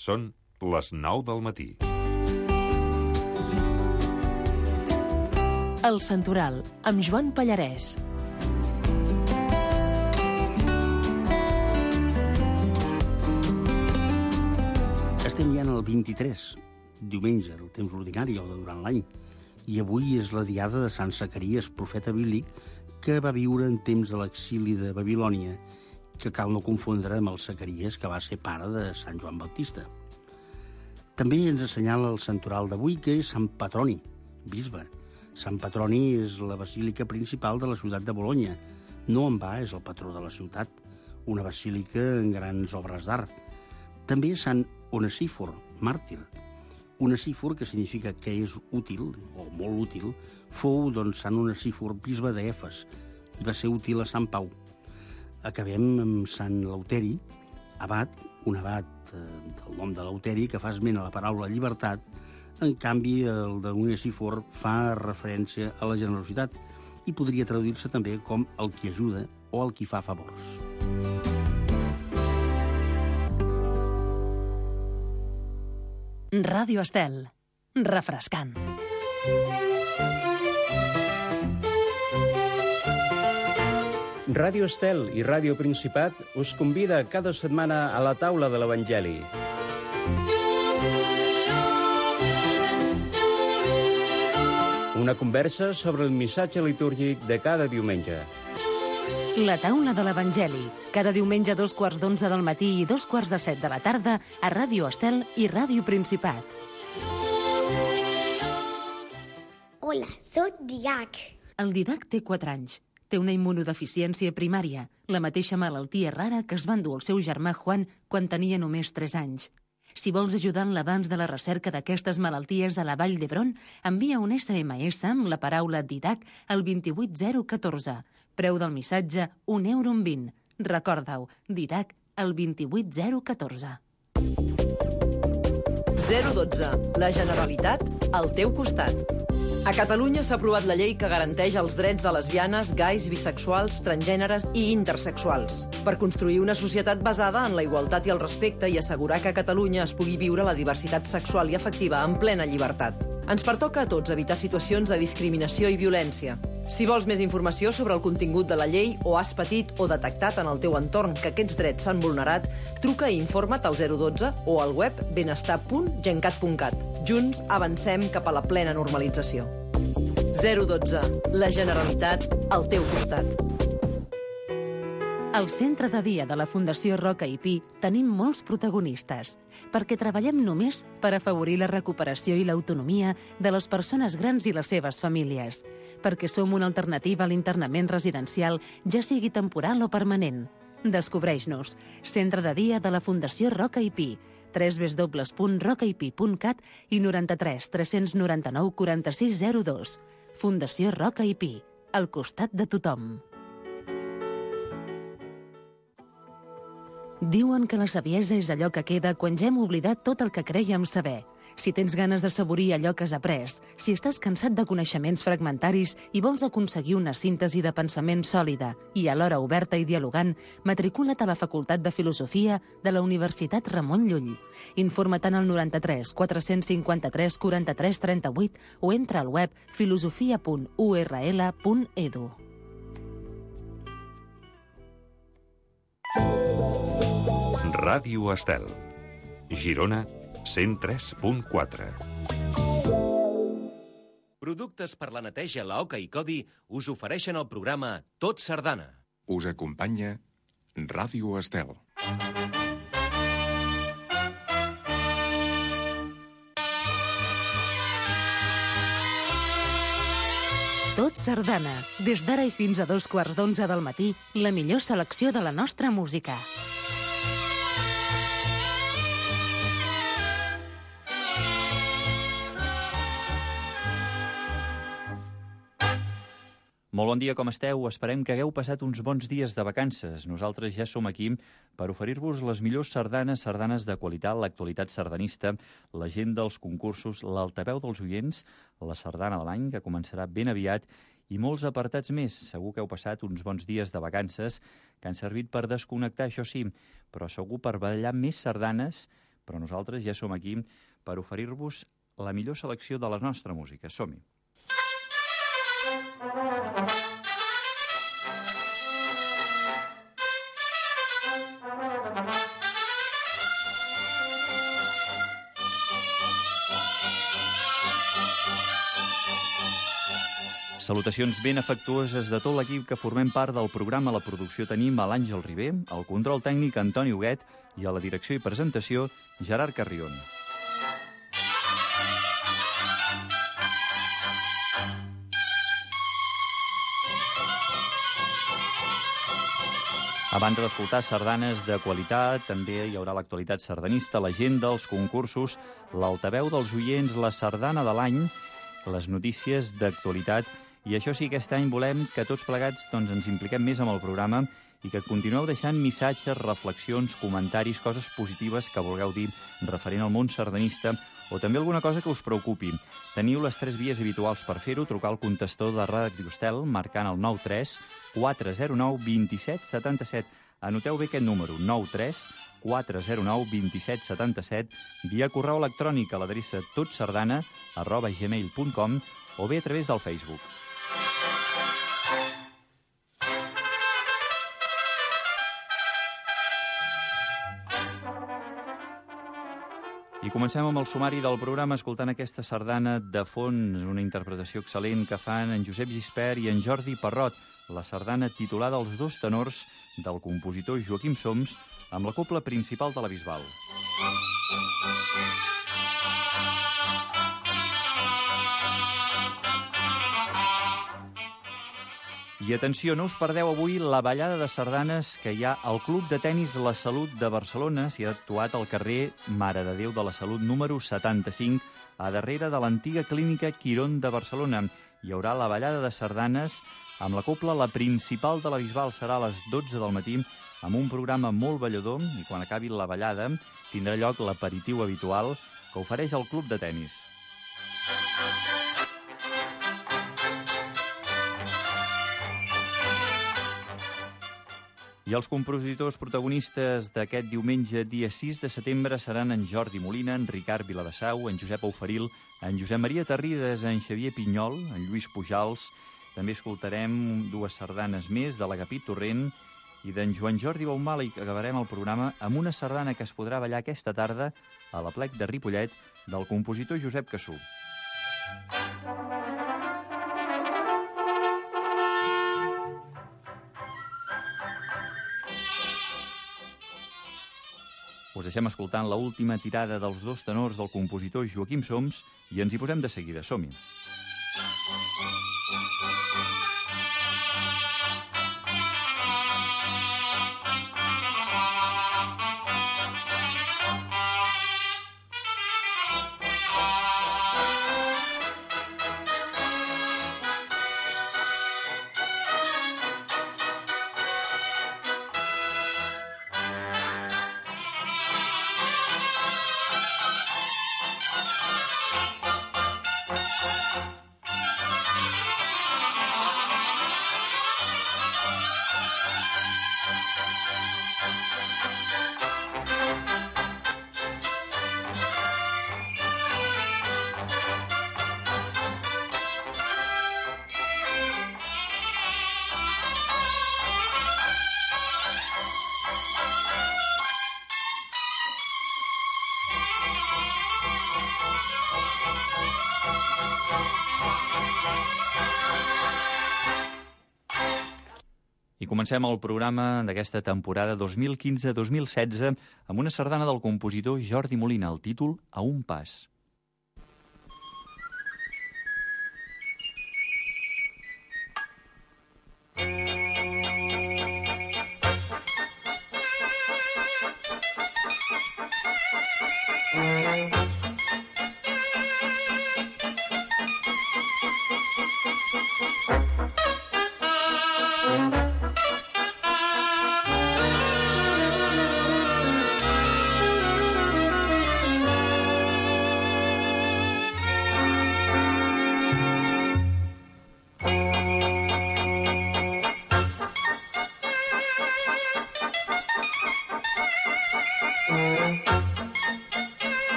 Són les 9 del matí. El Santoral, amb Joan Pallarès. Estem ja en el 23, diumenge del temps ordinari o de durant l'any, i avui és la diada de Sant Zacaries, profeta bíblic, que va viure en temps de l'exili de Babilònia, que cal no confondre amb el Zacaries, que va ser pare de Sant Joan Baptista. També ens assenyala el santoral d'avui, que és Sant Petroni, bisbe. Sant Petroni és la basílica principal de la ciutat de Bolonya. No en va, és el patró de la ciutat, una basílica en grans obres d'art. També Sant Onesífor, màrtir. Onesífor, que significa que és útil, o molt útil, fou, doncs, Sant Onesífor, bisbe d'Efes, i va ser útil a Sant Pau. Acabem amb Sant Lauteri, abat, un abat del nom de Lauteri, que fa esment a la paraula llibertat. En canvi, el d'Onesífor fa referència a la generositat i podria traduir-se també com el qui ajuda o el qui fa favors. Ràdio Estel, refrescant. Ràdio Estel i Ràdio Principat us convida cada setmana a la taula de l'Evangeli. Una conversa sobre el missatge litúrgic de cada diumenge. La taula de l'Evangeli, cada diumenge a 2:15 del matí i 6:45 de la tarda a Ràdio Estel i Ràdio Principat. Hola, soc Didac. El Didac té 4 anys. Té una immunodeficiència primària, la mateixa malaltia rara que es va endur el seu germà Juan quan tenia només 3 anys. Si vols ajudar en l'avanç de la recerca d'aquestes malalties a la Vall d'Hebron, envia un SMS amb la paraula Didac al 28014. Preu del missatge, €1,20. Recorda-ho, Didac al 28014. 012. La Generalitat al teu costat. A Catalunya s'ha aprovat la llei que garanteix els drets de lesbianes, gais, bisexuals, transgèneres i intersexuals, per construir una societat basada en la igualtat i el respecte i assegurar que a Catalunya es pugui viure la diversitat sexual i afectiva en plena llibertat. Ens pertoca a tots evitar situacions de discriminació i violència. Si vols més informació sobre el contingut de la llei o has patit o detectat en el teu entorn que aquests drets s'han vulnerat, truca i informa't al 012 o al web benestar.gencat.cat. Junts avancem cap a la plena normalització. 012. La Generalitat al teu costat. Al centre de dia de la Fundació Roca i Pi tenim molts protagonistes, perquè treballem només per afavorir la recuperació i l'autonomia de les persones grans i les seves famílies, perquè som una alternativa a l'internament residencial, ja sigui temporal o permanent. Descobreix-nos. Centre de dia de la Fundació Roca i Pi, www.rocaipi.cat i 93 399 4602. Fundació Roca i Pi, al costat de tothom. Diuen que la saviesa és allò que queda quan ja hem oblidat tot el que crèiem saber. Si tens ganes d'assaborir allò que has après, si estàs cansat de coneixements fragmentaris i vols aconseguir una síntesi de pensament sòlida i alhora oberta i dialogant, matricula't a la Facultat de Filosofia de la Universitat Ramon Llull. Informa't al 93 453 43 38 o entra al web filosofia.url.edu. Ràdio Estel. Girona 103.4. Productes per la neteja La Oca i Codi us ofereixen el programa Tot Sardana. Us acompanya Ràdio Estel. Tot Sardana. Des d'ara i fins a 2:15 del matí, la millor selecció de la nostra música. Molt bon dia, com esteu? Esperem que hagueu passat uns bons dies de vacances. Nosaltres ja som aquí per oferir-vos les millors sardanes de qualitat, l'actualitat sardanista, la gent dels concursos, l'altaveu dels oients, la sardana de l'any, que començarà ben aviat, i molts apartats més. Segur que heu passat uns bons dies de vacances que han servit per desconnectar, això sí, però segur per ballar més sardanes, però nosaltres ja som aquí per oferir-vos la millor selecció de la nostra música. Som-hi! Salutacions ben afectuoses de tot l'equip que formem part del programa. A la producció tenim a l'Àngel Ribé, al control tècnic Antoni Huguet i a la direcció i presentació Gerard Carrion. A banda d'escoltar sardanes de qualitat, també hi haurà l'actualitat sardanista, l'agenda, els concursos, l'altaveu dels oients, la sardana de l'any, les notícies d'actualitat. I això sí, aquest any volem que tots plegats ens impliquem més amb el programa i que continueu deixant missatges, reflexions, comentaris, coses positives que vulgueu dir referent al món sardanista o també alguna cosa que us preocupi. Teniu les 3 vies habituals per fer-ho: trucar al contestador de Ràdio Estel marcant el 93 409 27 77. Anoteu bé aquest número, 93 409 27 77, via correu electrònic a l'adreça totsardana@gmail.com o bé a través del Facebook. I comencem amb el sumari del programa escoltant aquesta sardana de fons, una interpretació excel·lent que fan en Josep Gispert i en Jordi Parrot, la sardana titulada Els dos tenors del compositor Joaquim Soms, amb la cobla principal de la Bisbal. I atenció, no us perdeu avui la ballada de sardanes que hi ha al Club de Tenis La Salut de Barcelona. S'hi ha actuat al carrer Mare de Déu de la Salut número 75, a darrere de l'antiga clínica Quirón de Barcelona. Hi haurà la ballada de sardanes amb la cobla. La principal de la Bisbal serà a les 12 del matí amb un programa molt ballador i quan acabi la ballada tindrà lloc l'aperitiu habitual que ofereix el Club de Tenis. I els compositors protagonistes d'aquest diumenge, dia 6 de setembre, seran en Jordi Molina, en Ricard Viladesau, en Josep Auferil, en Josep Maria Terrides, en Xavier Pinyol, en Lluís Pujals. També escoltarem 2 sardanes més de l'Agapí Torrent i d'en Joan Jordi Baumal, i acabarem el programa amb una sardana que es podrà ballar aquesta tarda a l'Aplec de Ripollet del compositor Josep Cassú. Us deixem escoltant l'última tirada dels dos tenors del compositor Joaquim Soms i ens hi posem de seguida. Som-hi! I comencem el programa d'aquesta temporada 2015-2016 amb una sardana del compositor Jordi Molina, el títol A un pas.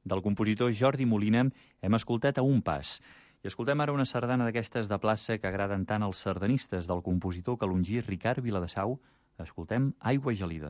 del compositor Jordi Molina, hem escoltat A un pas. I escoltem ara una sardana d'aquestes de plaça que agraden tant als sardanistes del compositor calongí Ricard Viladesau. Escoltem Aigua gelida.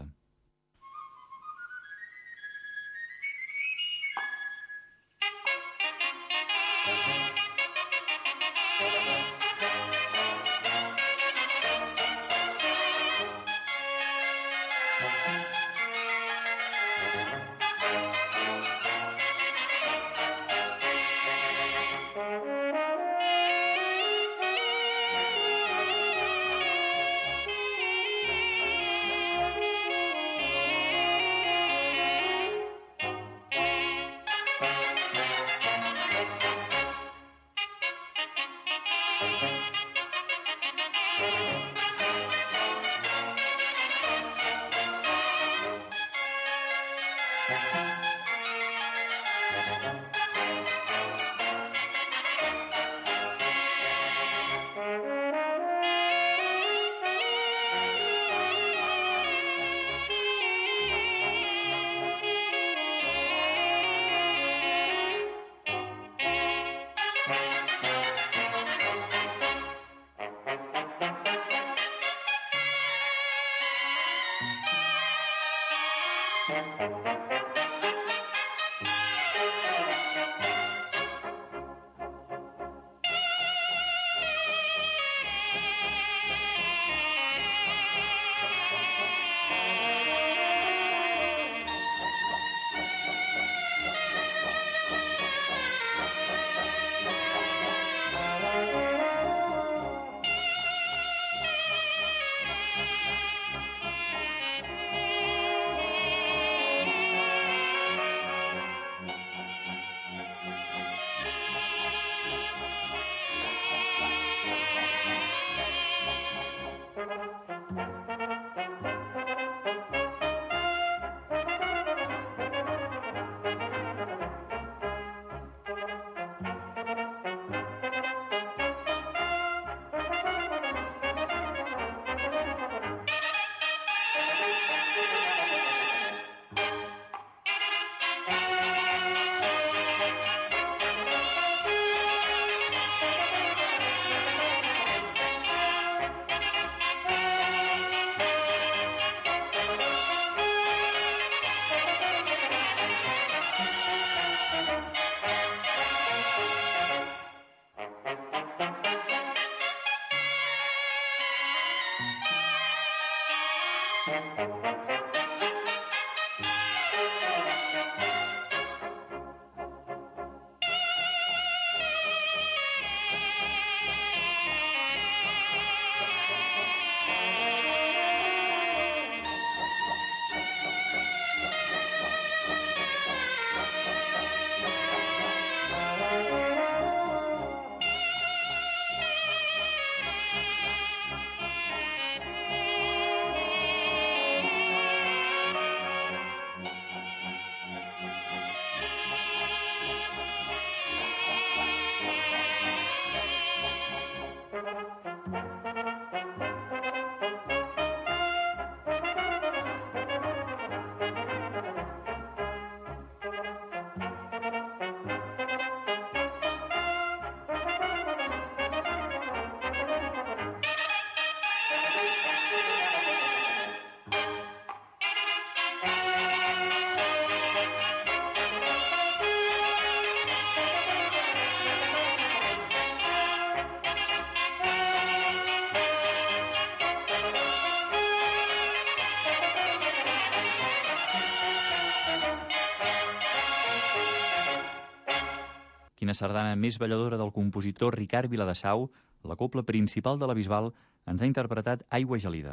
Quina sardana més balladora del compositor Ricard Viladesau, la cobla principal de la Bisbal, ens ha interpretat Aigua gelida.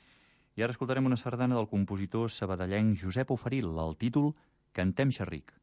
I ara escoltarem una sardana del compositor sabadellenc Josep Oferil, el títol Cantem xerric.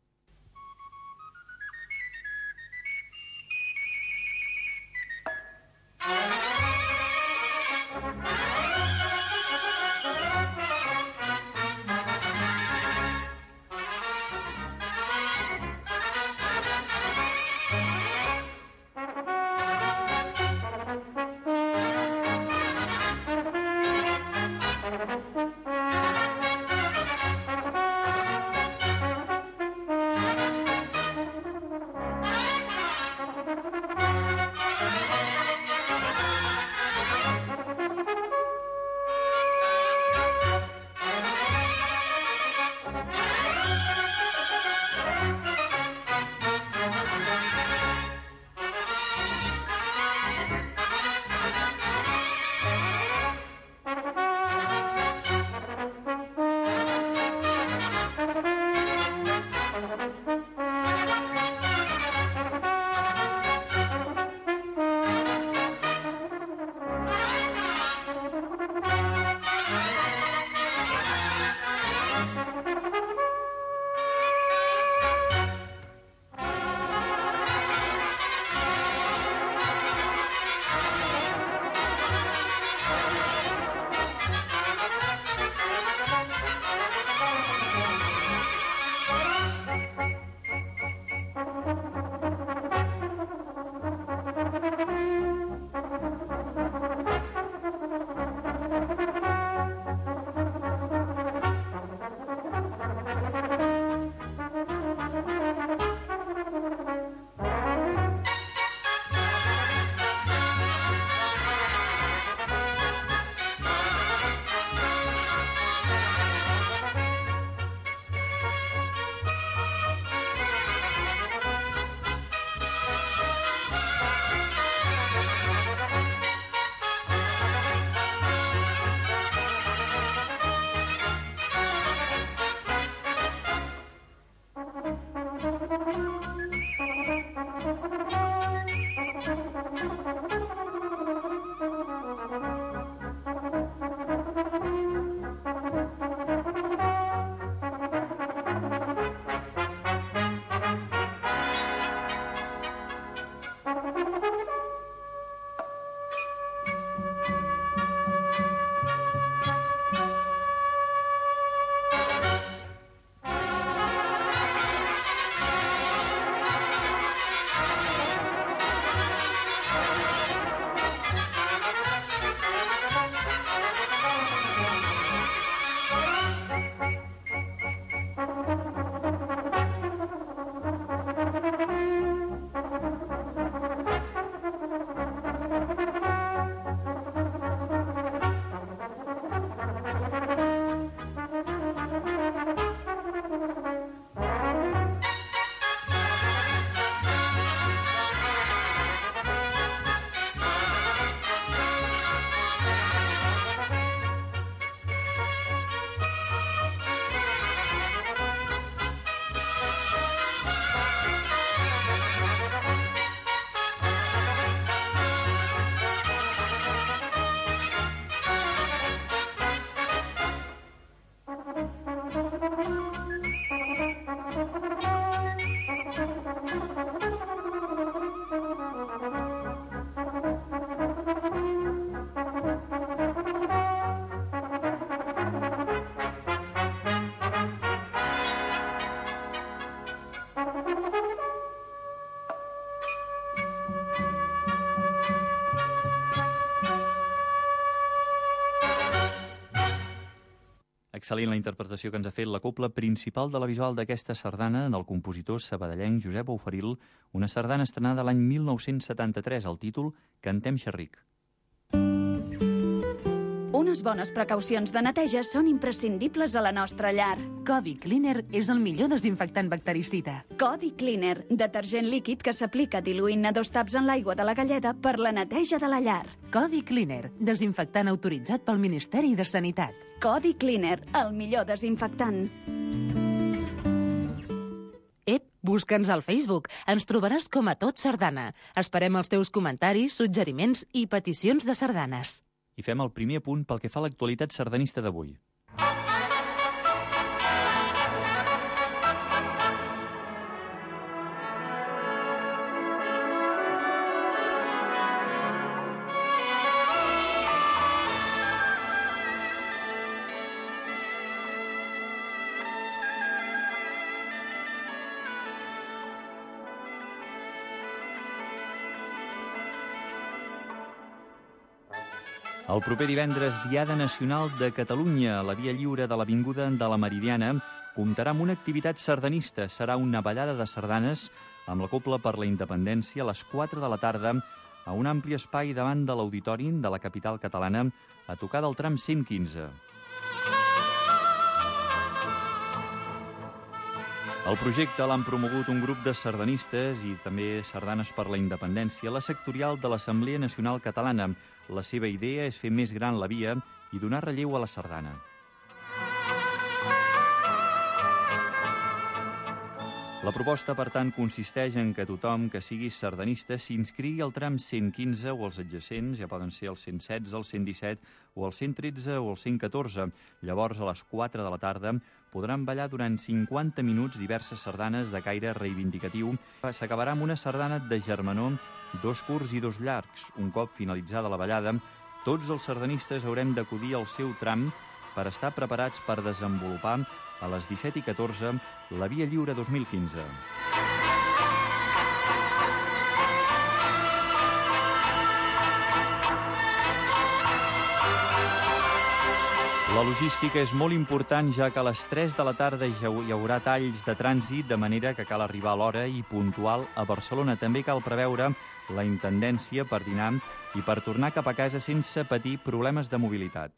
Excel·lent la interpretació que ens ha fet la cobla principal de la visual d'aquesta sardana del compositor sabadellenc Josep Bofarull, una sardana estrenada l'any 1973, el títol Cantem xerric. Unes bones precaucions de neteja són imprescindibles a la nostra llar. Codi Cleaner és el millor desinfectant bactericida. Codi Cleaner, detergent líquid que s'aplica diluint-ne 2 taps en l'aigua de la galleda per la neteja de la llar. Codi Cleaner, desinfectant autoritzat pel Ministeri de Sanitat. Codi Cleaner, el millor desinfectant. Busca'ns al Facebook. Ens trobaràs com a Tot Sardana. Esperem els teus comentaris, suggeriments i peticions de sardanes. I fem el primer apunt pel que fa a l'actualitat sardanista d'avui. El proper divendres, Diada Nacional de Catalunya, a la Via Lliure de l'Avinguda de la Meridiana, comptarà amb una activitat sardanista. Serà una ballada de sardanes amb la Cobla per la Independència a les 4 de la tarda a un ampli espai davant de l'Auditori de la capital catalana a tocar del tram 115. El projecte l'han promogut un grup de sardanistes i també sardanes per la independència, la sectorial de l'Assemblea Nacional Catalana. La seva idea és fer més gran la via i donar relleu a la sardana. La proposta, per tant, consisteix en que tothom que sigui sardanista s'inscrigui al tram 115 o els adjacents, ja poden ser el 116, el 117 o el 113 o el 114. Llavors, a les 4 de la tarda, podran ballar durant 50 minuts diverses sardanes de caire reivindicatiu. S'acabarà amb una sardana de germanor, 2 curts i 2 llargs. Un cop finalitzada la ballada, tots els sardanistes haurem d'acudir al seu tram per estar preparats per desenvolupar a les 17:14 la Via Lliure 2015. La logística és molt important, ja que a les 3 de la tarda hi haurà talls de trànsit, de manera que cal arribar a l'hora i puntual a Barcelona. També cal preveure la intendència per dinar i per tornar cap a casa sense patir problemes de mobilitat.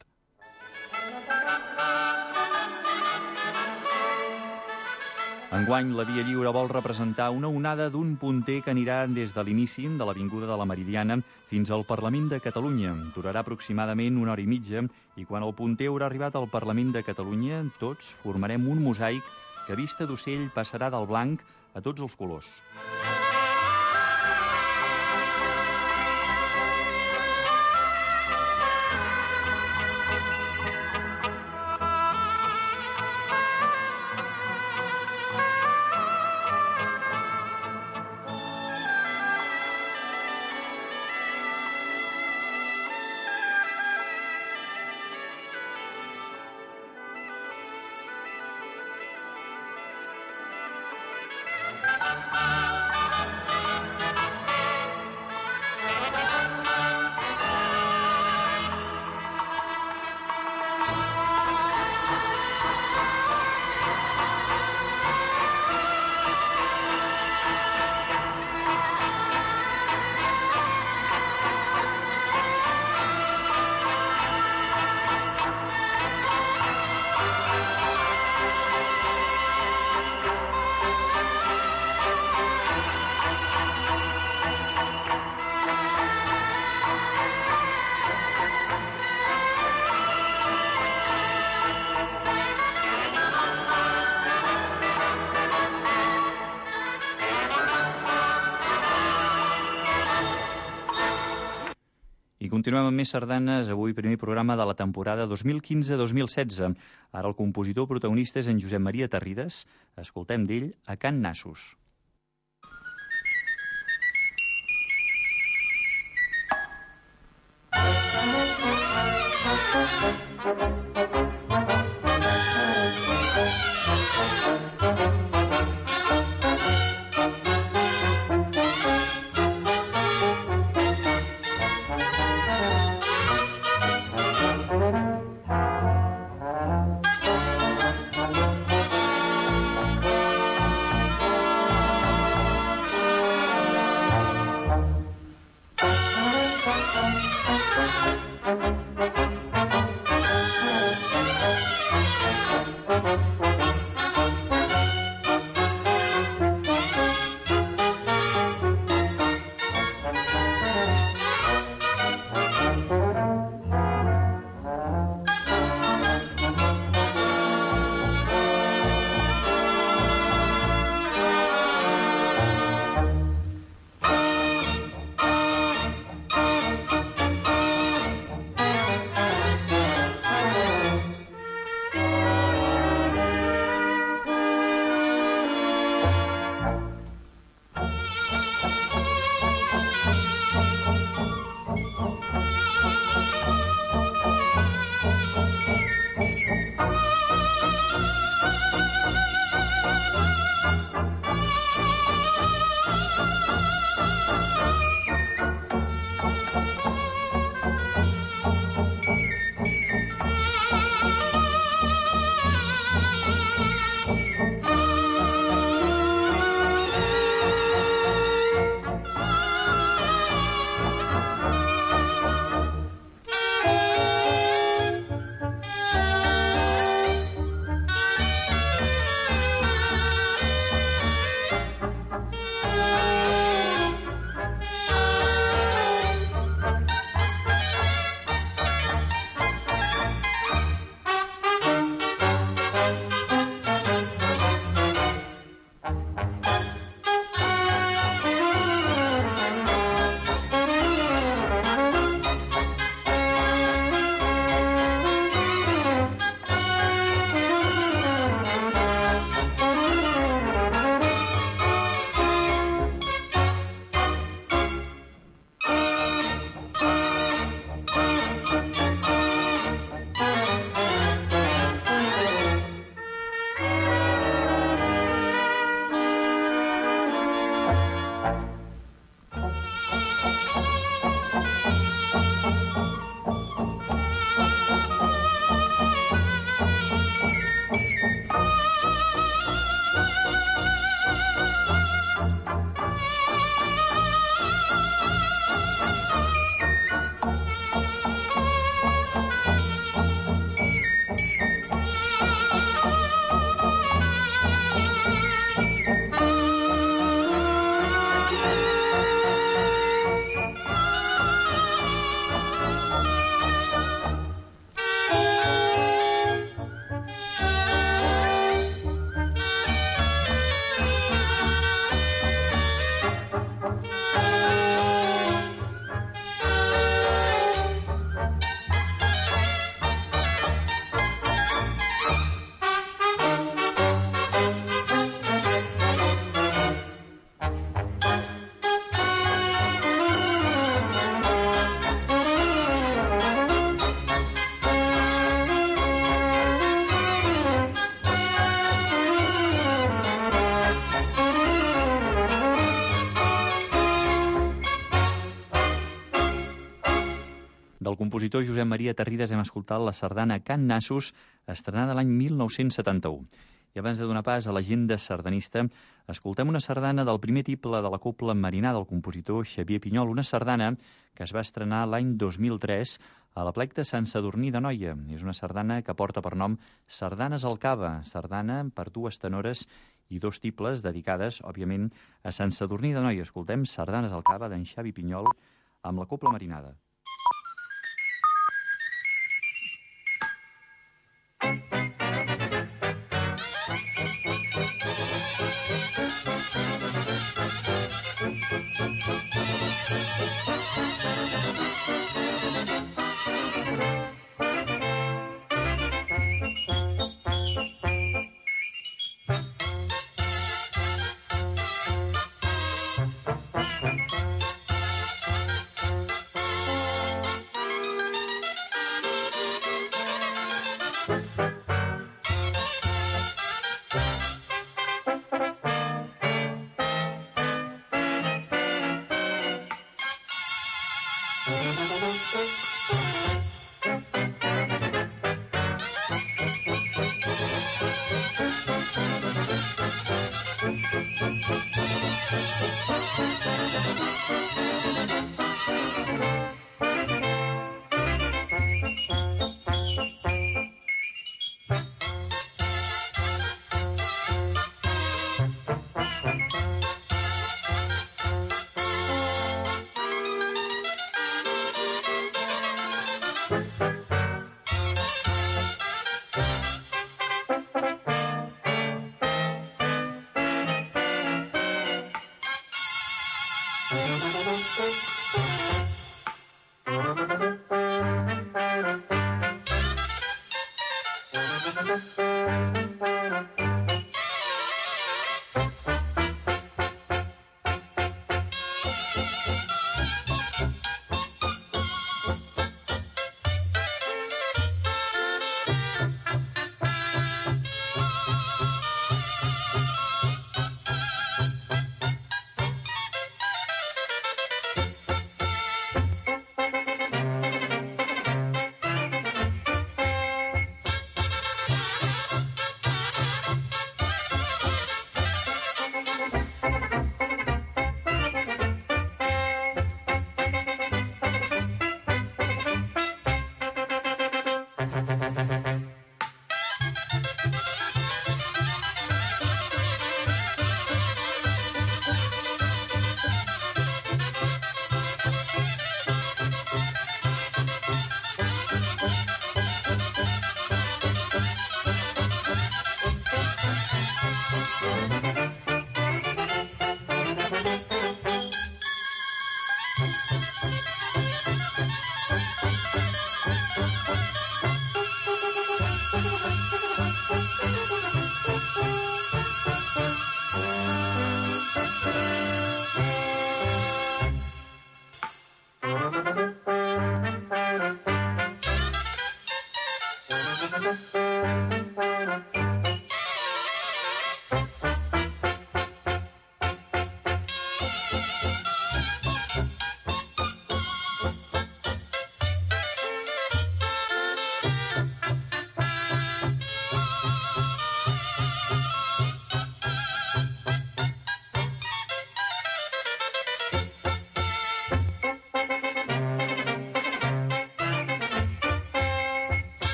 Enguany, la Via Lliure vol representar una onada d'un punter que anirà des de l'inici de l'Avinguda de la Meridiana fins al Parlament de Catalunya. Durarà aproximadament 1 hora i mitja i quan el punter haurà arribat al Parlament de Catalunya, tots formarem un mosaic que, vista d'ocell, passarà del blanc a tots els colors. Continuem amb més sardanes, avui primer programa de la temporada 2015-2016. Ara el compositor protagonista és en Josep Maria Tarrides. Escoltem d'ell a Can Nassos. compositor Josep Maria Tarridas hem escoltat la sardana Can Nassos, estrenada l'any 1971. I abans de donar pas a l'agenda sardanista, escoltem una sardana del primer tiple de la Cobla Marinar del compositor Xavier Pinyol, una sardana que es va estrenar l'any 2003 a la plec de Sant Sadurní d'Anoia. És una sardana que porta per nom Sardanes al Cava, sardana per 2 tenores i 2 tiples dedicades, òbviament, a Sant Sadurní d'Anoia. Escoltem Sardanes al Cava d'en Xavi Pinyol amb la Cobla Marinada.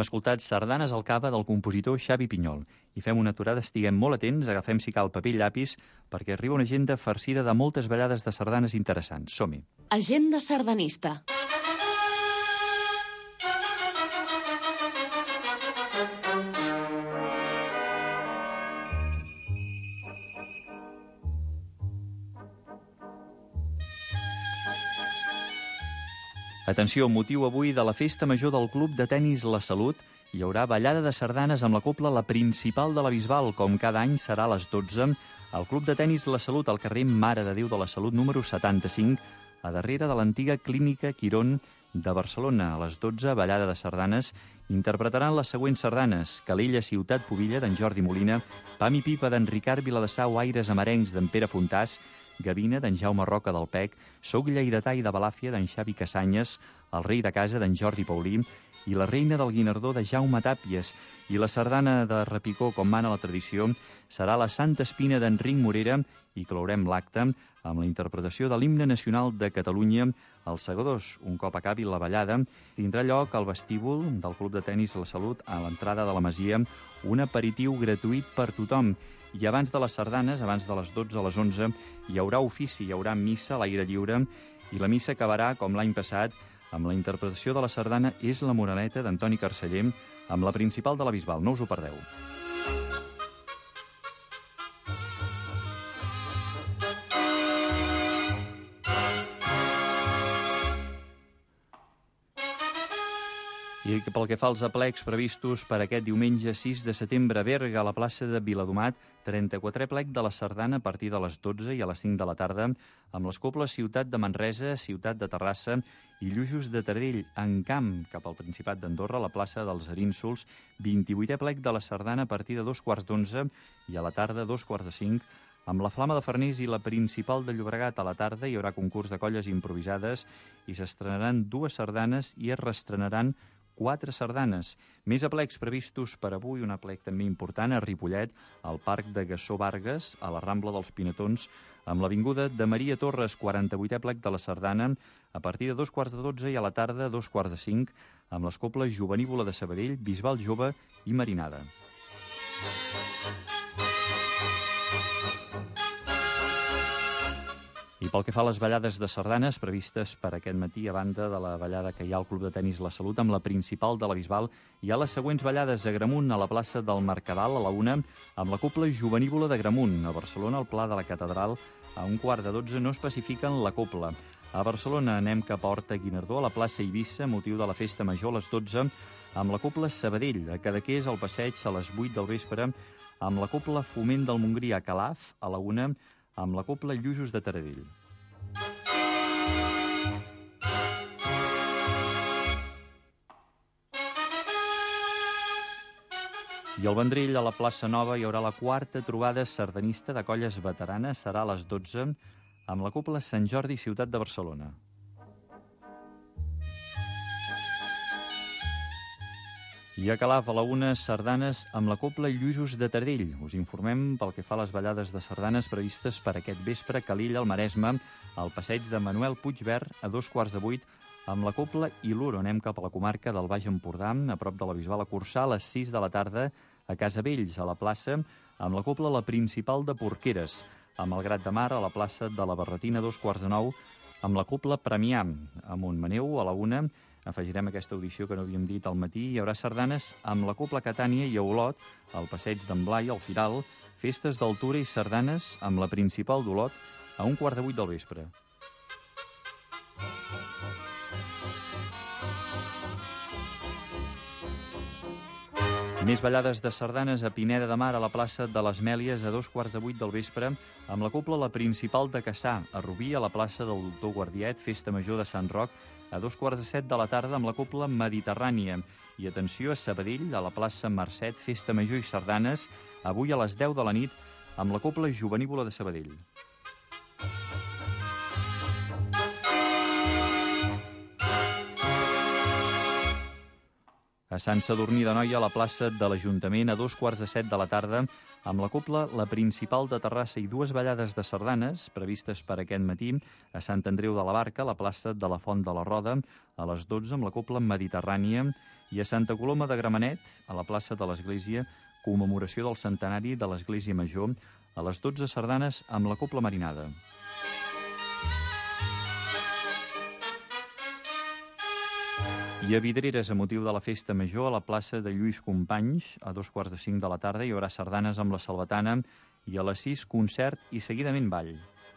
escoltat Sardanes al cava del compositor Xavi Pinyol. I fem una aturada, estiguem molt atents, agafem si cal paper i llapis, perquè arriba una agenda farcida de moltes ballades de sardanes interessants. Som-hi. Agenda sardanista. Atenció, motiu avui de la festa major del Club de Tenis La Salut. Hi haurà ballada de sardanes amb la cobla La Principal de la Bisbal, com cada any serà a les 12, al Club de Tenis La Salut, al carrer Mare de Déu de la Salut, número 75, a darrere de l'antiga Clínica Quirón de Barcelona. A les 12, ballada de sardanes, interpretaran les següents sardanes: Calella, Ciutat Pubilla, d'en Jordi Molina, Pam i Pipa, d'en Ricard Viladesau, Aires Amarencs, d'en Pere Fontàs, Gavina, d'en Jaume Roca del Pec, Soc Lleidatà i de Balàfia, d'en Xavi Casanyes, El rei de casa, d'en Jordi Paulí, i La reina del Guinardó, de Jaume Tàpies. I la sardana de repicó, com mana la tradició, serà la Santa Espina d'Enric Morera, i clourem l'acte amb la interpretació de l'himne nacional de Catalunya, Els Segadors. Un cop acabi la ballada, tindrà lloc al vestíbul del Club de Tenis La Salut, a l'entrada de la masia, un aperitiu gratuït per tothom. I abans de les sardanes, abans de les 12 a les 11, hi haurà ofici, hi haurà missa a l'aire lliure, i la missa acabarà, com l'any passat, amb la interpretació de la sardana És la Moreneta, d'Antoni Carceller, amb la Principal de la Bisbal. No us ho perdeu. I pel que fa als aplecs previstos per aquest diumenge 6 de setembre a Berga, a la plaça de Viladomat, 34è plec de la sardana a partir de les 12 i a les 5 de la tarda, amb les cobles Ciutat de Manresa, Ciutat de Terrassa i Lluços de Taradell. En camp, cap al Principat d'Andorra, a la plaça dels Arínsols, 28è plec de la sardana a partir de 2:15 i a la tarda 2:45, amb la Flama de Farners i la Principal de Llobregat. A la tarda hi haurà concurs de colles improvisades i s'estrenaran 2 sardanes i es reestrenaran 4 sardanes. Més aplecs previstos per avui, un aplec també important a Ripollet, al Parc de Gassó Vargas, a la Rambla dels Pinatons, amb l'Avinguda de Maria Torres, 48è aplec de la sardana, a partir de 2:15 i a la tarda 2:45, amb les cobles Jovenívola de Sabadell, Bisbal Jove i Marinada. I pel que fa a les ballades de sardanes previstes per aquest matí, a banda de la ballada que hi ha al Club de Tenis La Salut amb la Principal de la Bisbal, hi ha les següents ballades: a Gramunt, a la plaça del Mercadal, a la 1, amb la cobla Jovenívola de Gramunt; a Barcelona, al Pla de la Catedral, a 11:15 no especifiquen la cobla. A Barcelona anem cap a Horta Guinardó, a la plaça Eivissa, motiu de la festa major, a les 12, amb la cobla Sabadell; a Cadaqués, al passeig, a les 8 del vespre, amb la cobla Foment del Montgrí; a Calaf, a la 1, amb la cobla Lluços de Taradell. I al Vendrell, a la plaça Nova, hi haurà la 4a trobada sardanista de colles veteranes. Serà a les 12, amb la cobla Sant Jordi, Ciutat de Barcelona. I a Calaf, a la 1, sardanes amb la cobla Lluços de Taradell. Us informem pel que fa a les ballades de sardanes previstes per aquest vespre: Calella, al Maresme, al passeig de Manuel Puigverd, a 2:15, amb la cobla Ilur. Anem cap a la comarca del Baix Empordà, a prop de la Bisbal, a Corçà, a les 6 de la tarda, a Casavells, a la plaça, amb la cobla La Principal de Porqueres; a Malgrat de Mar, a la plaça de la Barretina, 2:15, amb la cobla Premià; a Montmaneu, a la 1, afegirem aquesta audició que no havíem dit al matí, hi haurà sardanes amb la cobla Catània, i a Olot, al passeig d'en Blai, al Firal, festes d'altura i sardanes amb la Principal d'Olot, a 7:15 del vespre. Més ballades de sardanes a Pineda de Mar, a la plaça de les Mèlies, a 2:15 del vespre, amb la cobla La Principal de Cassà; a Rubí, a la plaça del Doctor Guardiet, festa major de Sant Roc, a 2:15 de la tarda, amb la cobla Mediterrània. I atenció, a Sabadell, a la plaça Mercet, festa major i sardanes, avui a les 10 de la nit, amb la cobla Jovenívola de Sabadell. A Sant Sadurní d'Anoia, a la plaça de l'Ajuntament, a 6:45 de la tarda, amb la cobla La Principal de Terrassa i 2 ballades de sardanes previstes per aquest matí. A Sant Andreu de la Barca, a la plaça de la Font de la Roda, a les 12 amb la cobla Mediterrània, i a Santa Coloma de Gramenet, a la plaça de l'Església, commemoració del centenari de l'Església Major, a les 12 sardanes amb la cobla Marinada. I a Vidreres, a motiu de la festa major, a la plaça de Lluís Companys, a 4:45 de la tarda, hi haurà sardanes amb la Salvatana, i a les 6, concert i seguidament ball.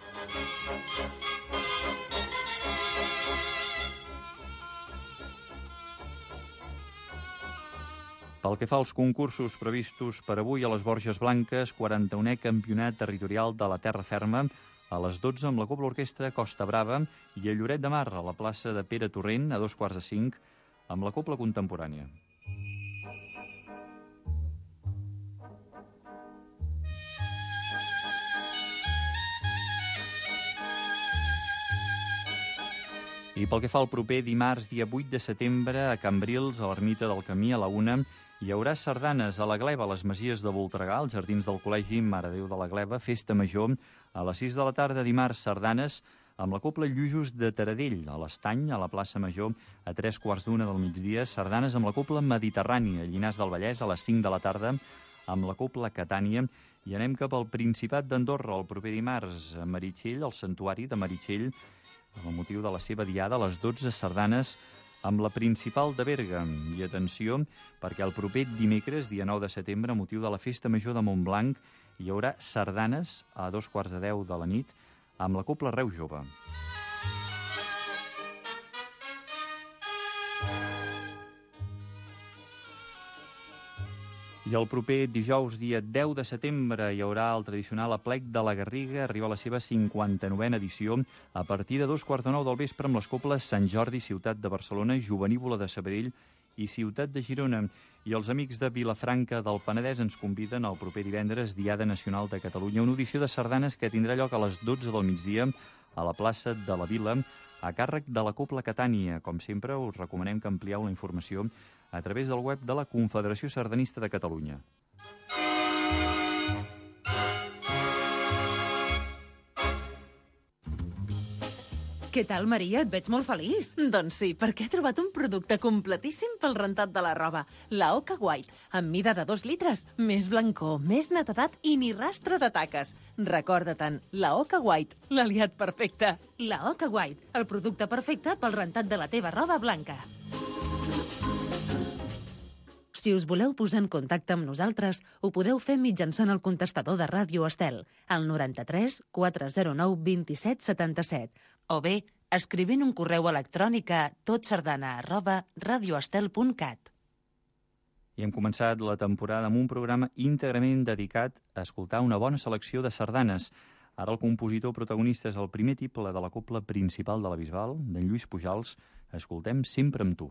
Pel que fa als concursos previstos per avui, a les Borges Blanques, 41è Campionat Territorial de la Terra Ferma, a les 12 amb la Cobla Orquestra Costa Brava, i a Lloret de Mar, a la plaça de Pere Torrent, a 2:45, amb la Cobla Contemporània. I pel que fa al proper dimarts, dia 8 de setembre, a Cambrils, a l'Ermita del Camí, a la 1, hi haurà sardanes a la Gleva, a les Masies de Voltregà, als jardins del Col·legi Mare Déu de la Gleva, festa major. A les 6 de la tarda, dimarts, sardanes amb la Cobla Llujos de Taradell, a l'Estany, a la plaça Major, a 3:15 del migdia, sardanes amb la Cobla Mediterrània, a Llinars del Vallès, a les 5 de la tarda, amb la Cobla Catània, i anem cap al Principat d'Andorra el proper dimarts, a Meritxell, al Santuari de Meritxell, amb el motiu de la seva diada, a les 12 sardanes amb la Principal de Berga. I atenció, perquè el proper dimecres, dia 9 de setembre, a motiu de la Festa Major de Montblanc, hi haurà sardanes a 2:15 de la nit amb la Cobla Reus Jove. I el proper dijous, dia 10 de setembre, hi haurà el tradicional Aplec de la Garriga, arriba a la seva 59a edició, a partir de 2:15 del vespre, amb les cobles Sant Jordi, Ciutat de Barcelona, Jovenívola de Sabadell i Ciutat de Girona. I els amics de Vilafranca del Penedès ens conviden al proper divendres, Diada Nacional de Catalunya, una audició de sardanes que tindrà lloc a les 12 del migdia a la plaça de la Vila, a càrrec de la Cobla Catània. Com sempre, us recomanem que amplieu la informació a través del web de la Confederació Sardanista de Catalunya. Què tal, Maria? Et veig molt feliç. Doncs sí, perquè he trobat un producte completíssim pel rentat de la roba. La Oca White, amb mida de 2 litres, més blancor, més netedat i ni rastre de taques. Recorda-te'n, la Oca White, l'aliat perfecte. La Oca White, el producte perfecte pel rentat de la teva roba blanca. Si us voleu posar en contacte amb nosaltres, ho podeu fer mitjançant el contestador de Ràdio Estel, al 93 409 27 77, o bé escrivint un correu electrònic a totsardana@radioestel.cat. I hem començat la temporada amb un programa íntegrament dedicat a escoltar una bona selecció de sardanes. Ara el compositor protagonista és el primer tiple de la Cobla Principal de la Bisbal, d'en Lluís Pujals. Escoltem Sempre amb tu.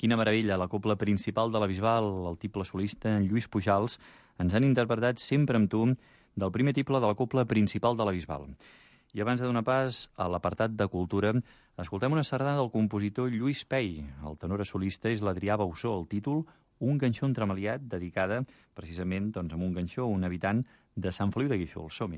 Quina meravella, la cobla principal de la Bisbal, el tiple solista en Lluís Pujals, ens han interpretat Sempre amb tu del primer tiple de la cobla principal de la Bisbal. I abans de donar pas a l'apartat de cultura, escoltem una sardana del compositor Lluís Pei. El tenor solista és l'Adrià Bausó. El títol, Un ganxó entremaliat, dedicada precisament a un ganxó, un habitant de Sant Feliu de Guíxols. Som-hi.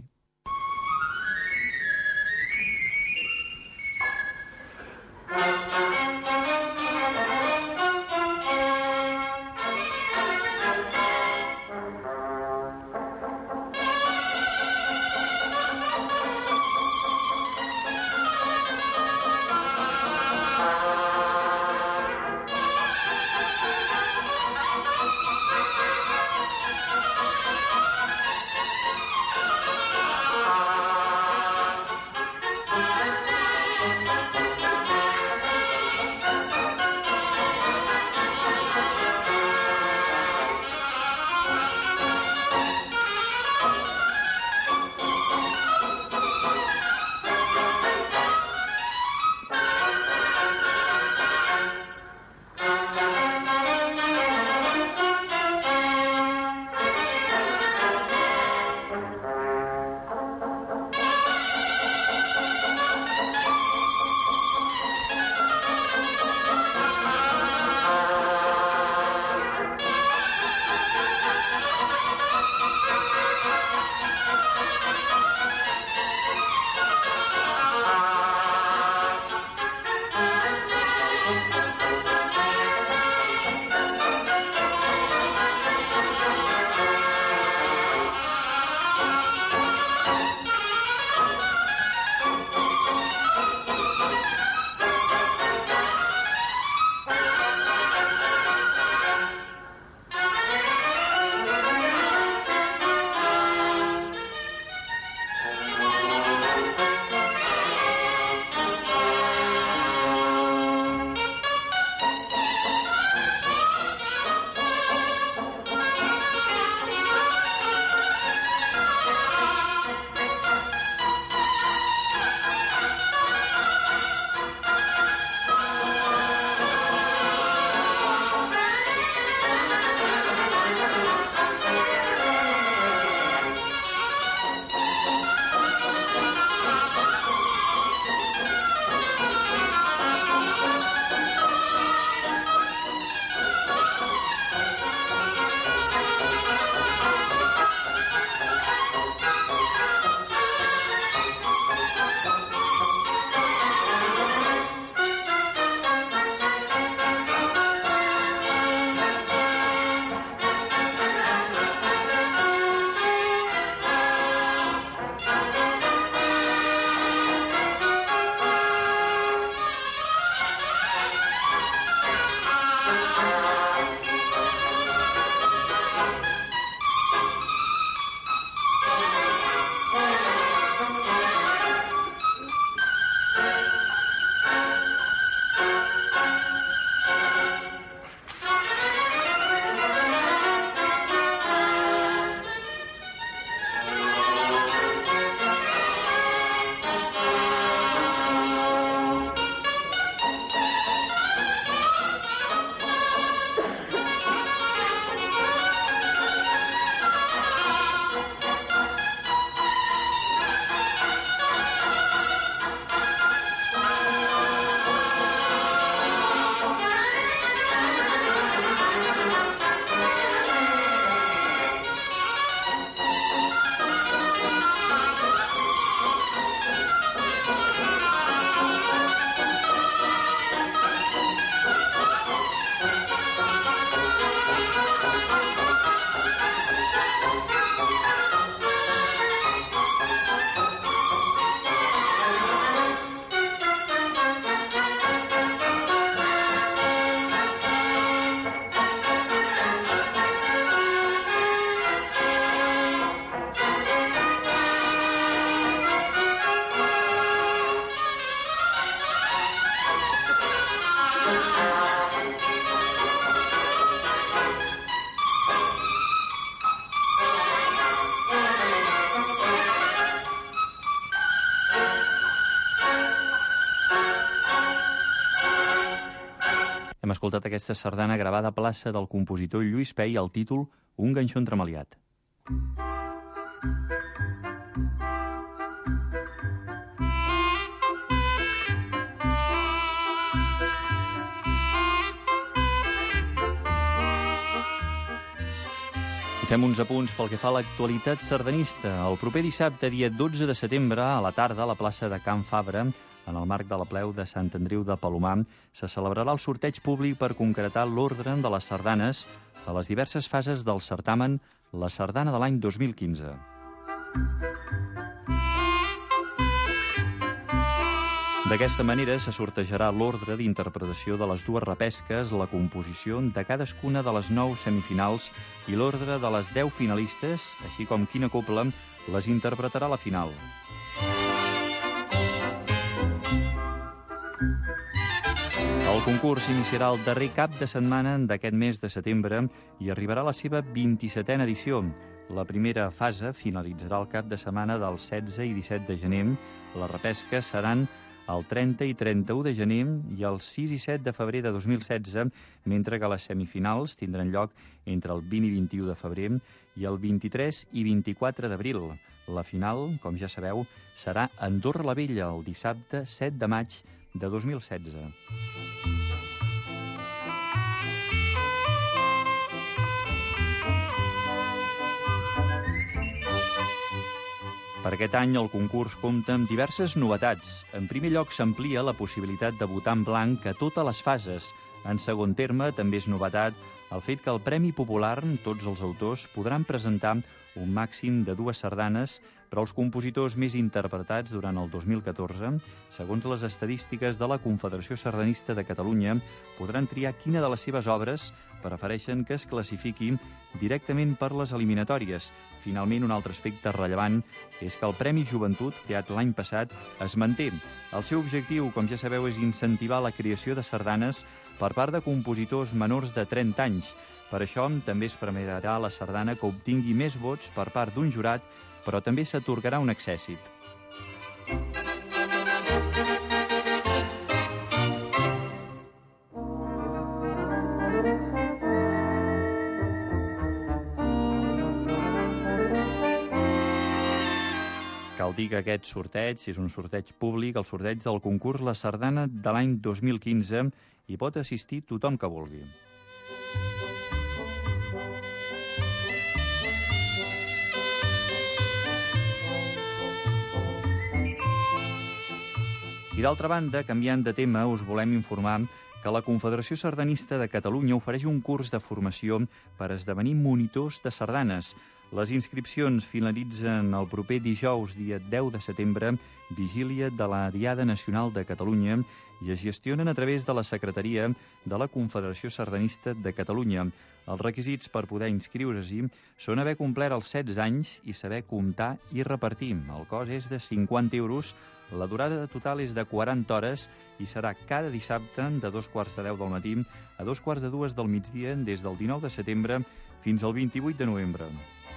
escoltat aquesta sardana gravada a plaça del compositor Lluís Pei, el títol Un ganxó entremaliat. I fem uns apunts pel que fa a l'actualitat sardanista. El proper dissabte, dia 12 de setembre, a la tarda, a la plaça de Can Fabra, en el marc de la Pleu de Sant Andreu de Palomar, se celebrarà el sorteig públic per concretar l'ordre de les sardanes a les diverses fases del certamen La Sardana de l'any 2015. D'aquesta manera se sortejarà l'ordre d'interpretació de les dues repesques, la composició de cadascuna de les 9 semifinals i l'ordre de les 10 finalistes, així com quina cobla les interpretarà a la final. El concurs iniciarà el darrer cap de setmana d'aquest mes de setembre i arribarà a la seva 27a edició. La primera fase finalitzarà el cap de setmana del 16 i 17 de gener. Les repesques seran el 30 i 31 de gener i el 6 i 7 de febrer de 2016, mentre que les semifinals tindran lloc entre el 20 i 21 de febrer i el 23 i 24 d'abril. La final, com ja sabeu, serà a Andorra la Vella el dissabte 7 de maig de 2016. Per aquest any el concurs compta amb diverses novetats. En primer lloc, s'amplia la possibilitat de votar en blanc a totes les fases. En segon terme, també és novetat el fet que el Premi Popular, tots els autors, podran presentar un màxim de 2 sardanes per als compositors més interpretats durant el 2014. Segons les estadístiques de la Confederació Sardanista de Catalunya, podran triar quina de les seves obres prefereixen que es classifiqui directament per les eliminatòries. Finalment, un altre aspecte rellevant és que el Premi Joventut, creat l'any passat, es manté. El seu objectiu, com ja sabeu, és incentivar la creació de sardanes per part de compositors menors de 30 anys. Per això també es premiarà la sardana que obtingui més vots per part d'un jurat, però també s'atorgarà un accèssit. Cal dir que aquest sorteig és un sorteig públic, el sorteig del concurs La Sardana de l'any 2015, i pot assistir tothom que vulgui. I d'altra banda, canviant de tema, us volem informar que la Confederació Sardanista de Catalunya ofereix un curs de formació per esdevenir monitors de sardanes. Les inscripcions finalitzen el proper dijous, dia 10 de setembre, vigília de la Diada Nacional de Catalunya, i es gestionen a través de la Secretaria de la Confederació Sardanista de Catalunya. Els requisits per poder inscriure-s'hi són haver complert els 16 anys i saber comptar i repartir. El cost és de 50 euros, la durada total és de 40 hores i serà cada dissabte de 2:15 del matí a 2:45 del migdia des del 19 de setembre fins al 28 de novembre.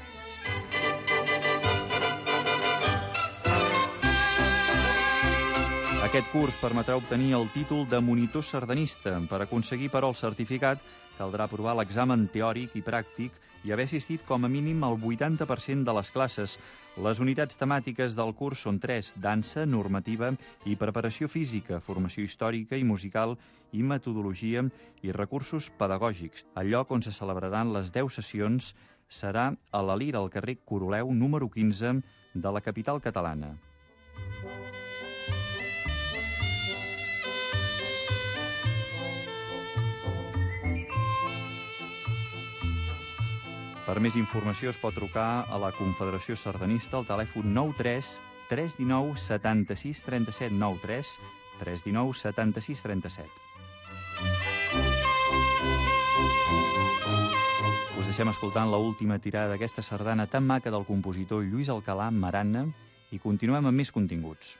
Aquest curs permetrà obtenir el títol de monitor sardanista. Per aconseguir, però, el certificat, caldrà aprovar l'examen teòric i pràctic i haver assistit com a mínim el 80% de les classes. Les unitats temàtiques del curs són 3: dansa, normativa i preparació física, formació històrica i musical i metodologia i recursos pedagògics. El lloc on se celebraran les 10 sessions serà a la Lira, al carrer Coroleu, número 15, de la capital catalana. Per més informació es pot trucar a la Confederació Sardanista al telèfon 93 319 76 37 93 319 76 37. Us deixem escoltant l'última tirada d'aquesta sardana tan maca del compositor Lluís Alcalà, Marana, i continuem amb més continguts.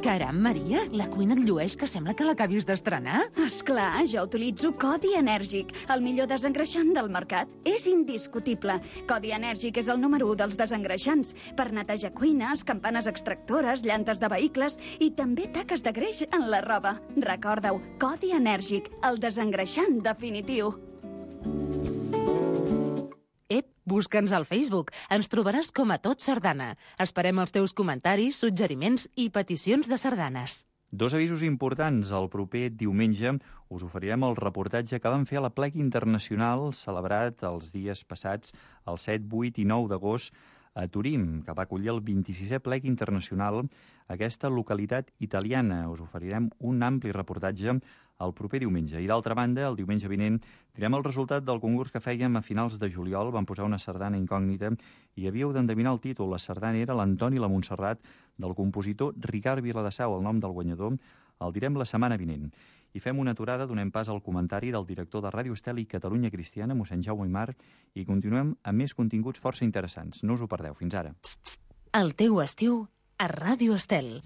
Caram, Maria, la cuina et llueix que sembla que l'acabis d'estrenar. Esclar, jo utilitzo Codi Enèrgic, el millor desengreixant del mercat. És indiscutible. Codi Enèrgic és el número 1 dels desengreixants per netejar cuines, campanes extractores, llantes de vehicles i també taques de greix en la roba. Recorda-ho, Codi Enèrgic, el desengreixant definitiu. Busca'ns al Facebook. Ens trobaràs com a Tot Sardana. Esperem els teus comentaris, suggeriments i peticions de sardanes. 2 avisos importants. El proper diumenge us oferirem el reportatge que vam fer a l'Aplec Internacional celebrat els dies passats, el 7, 8 i 9 d'agost, a Turín, que va acollir el 26è Plec Internacional, aquesta localitat italiana. Us oferirem un ampli reportatge el proper diumenge. I d'altra banda, el diumenge vinent, direm el resultat del concurs que fèiem a finals de juliol. Vam posar una sardana incògnita i havíeu d'endevinar el títol. La sardana era l'Antoni i la Montserrat, del compositor Ricard Viladasau, el nom del guanyador. El direm la setmana vinent. I fem una aturada, donem pas al comentari del director de Ràdio Estel i Catalunya Cristiana, mossèn Jaume Aymar, i continuem amb més continguts força interessants. No us ho perdeu. Fins ara. El teu estiu a Ràdio Estel.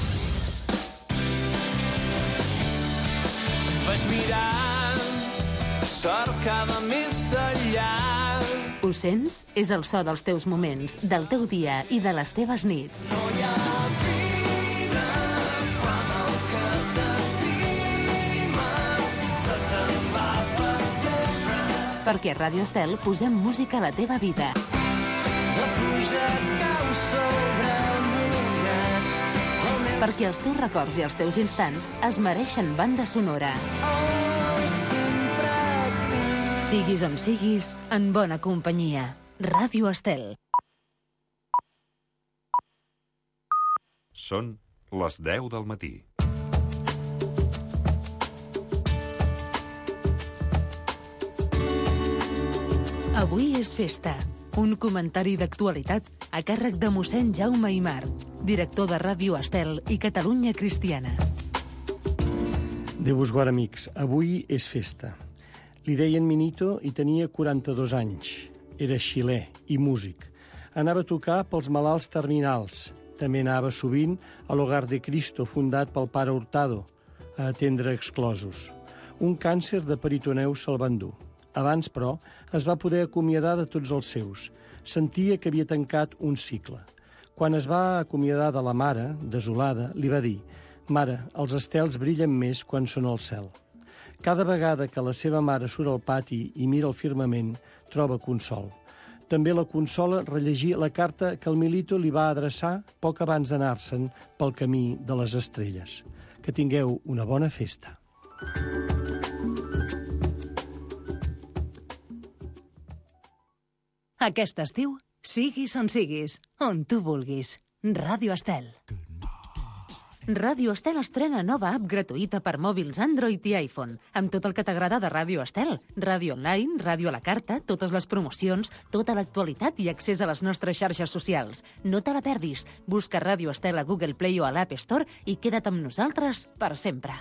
Vaig mirant, cercava més enllà. Ho sents? És el so dels teus moments, del teu dia i de les teves nits. No hi ha vida quan el que t'estimes se te'n va per sempre. Perquè a Ràdio Estel posem música a la teva vida. La pluja cau sobre mullat. Perquè els teus records i els teus instants es mereixen banda sonora. Siguis on siguis, en bona companyia. Ràdio Estel. Són les 10 del matí. Avui és festa. Un comentari d'actualitat a càrrec de mossèn Jaume Aymar, director de Ràdio Estel i Catalunya Cristiana. Déu vos guard, amics. Avui és festa. Li deien Minito i tenia 42 anys. Era xilè i músic. Anava a tocar pels malalts terminals. També anava sovint a l'Hogar de Cristo, fundat pel pare Hurtado, a atendre exclosos. Un càncer de peritoneu se'l van dur. Abans, però, es va poder acomiadar de tots els seus. Sentia que havia tancat un cicle. Quan es va acomiadar de la mare, desolada, li va dir: «Mare, els estels brillen més quan són al cel». Cada vegada que la seva mare surt al pati i mira el firmament, troba consol. També la consola rellegir la carta que el Milito li va adreçar poc abans d'anar-se'n pel camí de les estrelles. Que tingueu una bona festa. Aquest estiu, siguis on tu vulguis. Ràdio Estel. Ràdio Estel estrena nova app gratuïta per mòbils Android i iPhone, amb tot el que t'agrada de Ràdio Estel. Ràdio online, ràdio a la carta, totes les promocions, tota l'actualitat i accés a les nostres xarxes socials. No te la perdis. Busca Ràdio Estel a Google Play o a l'App Store i queda't amb nosaltres per sempre.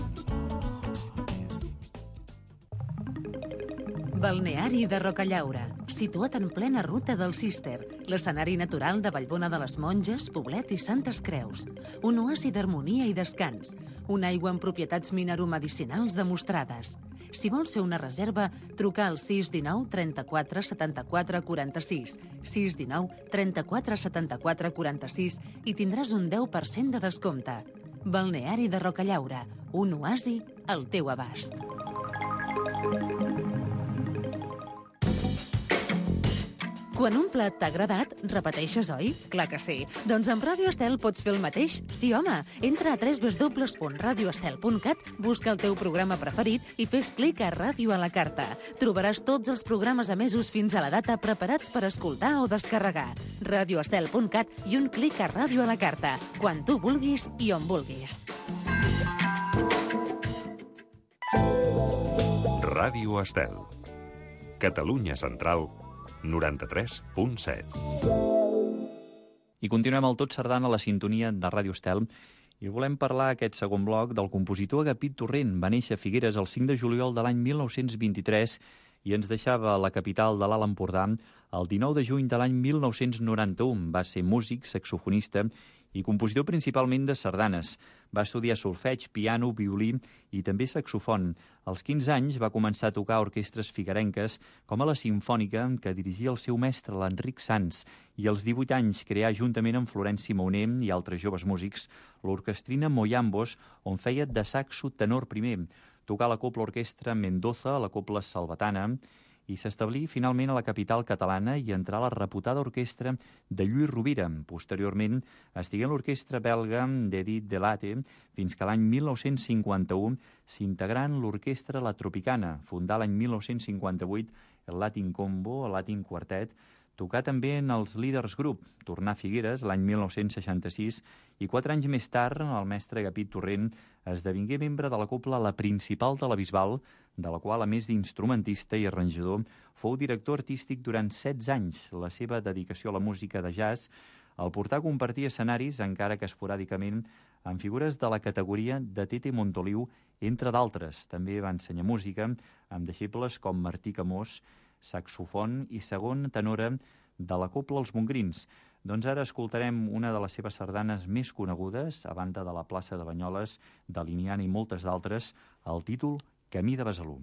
Balneari de Rocallaura, situat en plena ruta del Cister, l'escenari natural de Vallbona de les Monges, Poblet i Santes Creus. Un oasi d'harmonia i descans. Una aigua amb propietats mineromedicinals demostrades. Si vols fer una reserva, truca al 619 34 74 46, 619 34 74 46 i tindràs un 10% de descompte. Balneari de Rocallaura, un oasi al teu abast. Quan un plat t'ha agradat, repeteixes, oi? Clar que sí. Doncs amb Ràdio Estel pots fer el mateix. Sí, home. Entra a www.radioestel.cat, busca el teu programa preferit i fes clic a Ràdio a la carta. Trobaràs tots els programes emesos fins a la data preparats per escoltar o descarregar. Radioestel.cat i un clic a Ràdio a la carta. Quan tu vulguis i on vulguis. Ràdio Estel. Catalunya Central, 93.7. I continuem al Tot Sardana a la sintonia de Ràdio Estel i volem parlar aquest segon bloc del compositor Agapit Torrent. Va néixer a Figueres el 5 de juliol de l'any 1923 i ens deixava a la capital de l'Alt Empordà el 19 de juny de l'any 1991. Va ser músic, saxofonista i compositor principalment de sardanes. Va estudiar solfeig, piano, violí i també saxofon. Als 15 anys va començar a tocar orquestres figuerenques, com a la Simfònica, que dirigia el seu mestre, l'Enric Sans, i als 18 anys creà, juntament amb Florenci Mauner i altres joves músics, l'orquestrina Moiambos, on feia de saxo tenor primer. Tocà a la Cobla Orquestra Mendoza, a la Cobla Salvatana, i s'establí finalment a la capital catalana i entrà a la reputada orquestra de Lluís Rovira. Posteriorment estigué en l'orquestra belga d'Edith Delate fins que l'any 1951 s'integrà en l'orquestra La Tropicana, fundà l'any 1958 el Latin Combo, el Latin Quartet. Tocà també en els Leaders Group, tornà a Figueres l'any 1966 i 4 anys més tard el mestre Agapit Torrent esdevingué membre de la cobla La Principal de la Bisbal, de la qual, a més d'instrumentista i arranjador, fou director artístic durant 16 anys. La seva dedicació a la música de jazz el portà a compartir escenaris, encara que esporàdicament, amb figures de la categoria de Tete Montoliu, entre d'altres. També va ensenyar música amb deixebles com Martí Camós, saxofon i segon tenora de la cobla Els Mongrins. Doncs ara escoltarem una de les seves sardanes més conegudes, a banda de la plaça de Banyoles, de Liniana i moltes d'altres, el títol Camí de Besalú.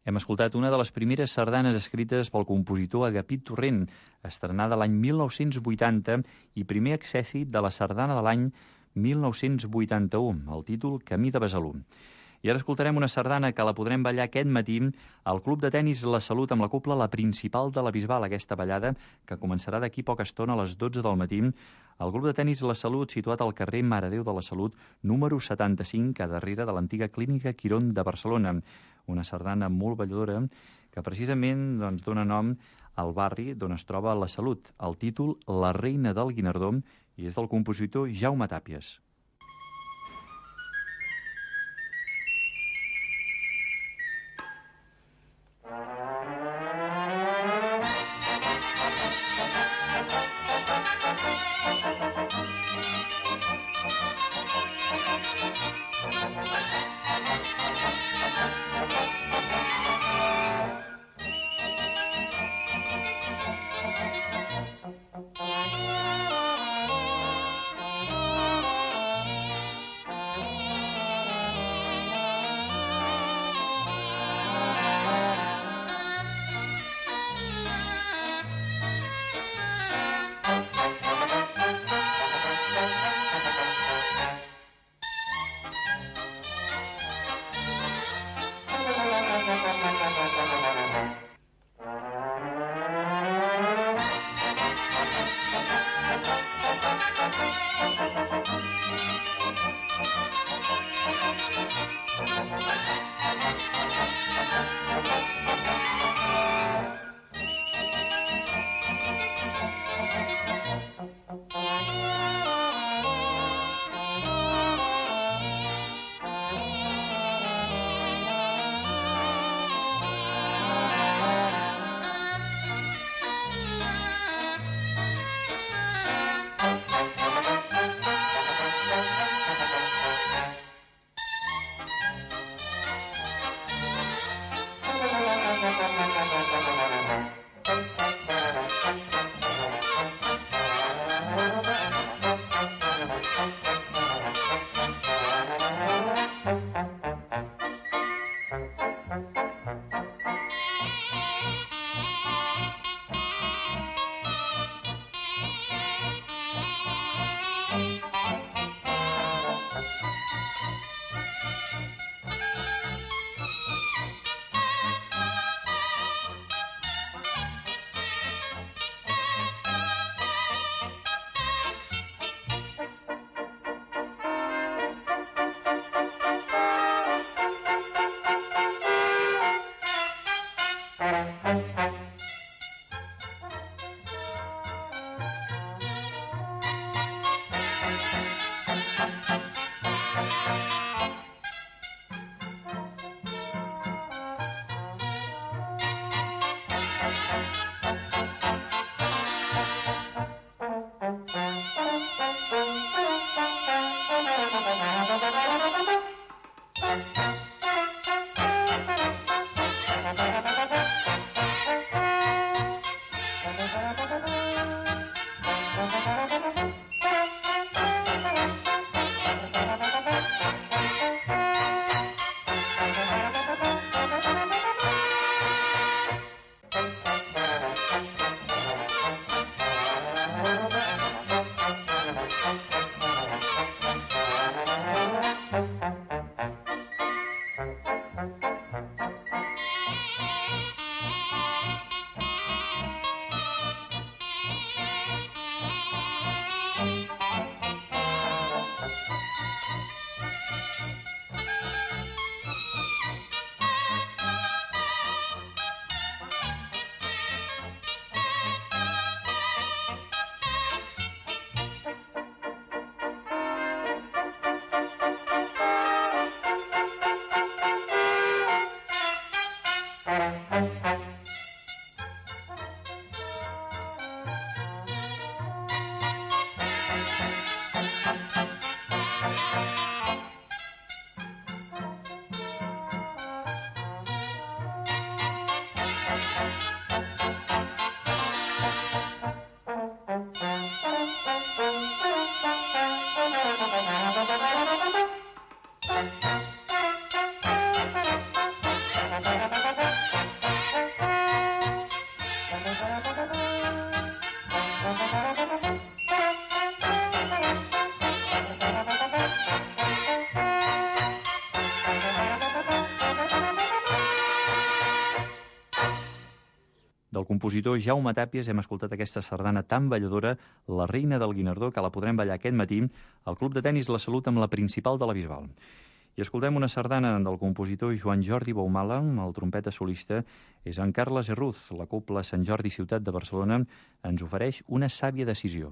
Hem escoltat una de les primeres sardanes escrites pel compositor Agapit Torrent, estrenada l'any 1980 i primer accèssit de la sardana de l'any 1981, el títol Camí de Besalú. I ara escoltarem una sardana que la podrem ballar aquest matí al Club de Tenis La Salut amb la cobla La Principal de la Bisbal, aquesta ballada que començarà d'aquí poca estona a les 12 del matí al Club de Tenis La Salut, situat al carrer Mare Déu de la Salut, número 75, a darrere de l'antiga Clínica Quirón de Barcelona. Una sardana molt balladora que precisament dona nom al barri d'on es troba La Salut. El títol La Reina del Guinardó i és del compositor Jaume Tàpies. compositor Jaume Tàpies hem escoltat aquesta sardana tan balladora, La reina del Guinardó, que la podrem ballar aquest matí al Club de Tenis La Salut amb la principal de la Bisbal. I escoltem una sardana del compositor Joan Jordi Baumala, el trompeta solista és en Carles Herruz. La Cobla Sant Jordi Ciutat de Barcelona ens ofereix Una sàvia decisió.